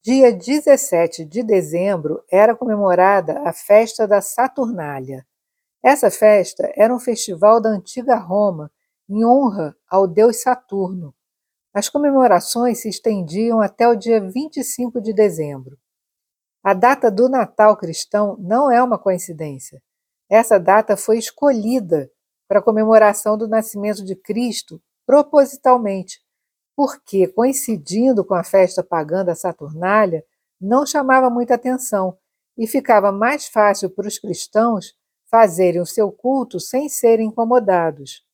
Dia 17 de dezembro era comemorada a festa da Saturnália. Essa festa era um festival da antiga Roma em honra ao deus Saturno. As comemorações se estendiam até o dia 25 de dezembro. A data do Natal cristão não é uma coincidência. Essa data foi escolhida para a comemoração do nascimento de Cristo propositalmente, porque, coincidindo com a festa pagã da Saturnália, não chamava muita atenção e ficava mais fácil para os cristãos fazerem o seu culto sem serem incomodados.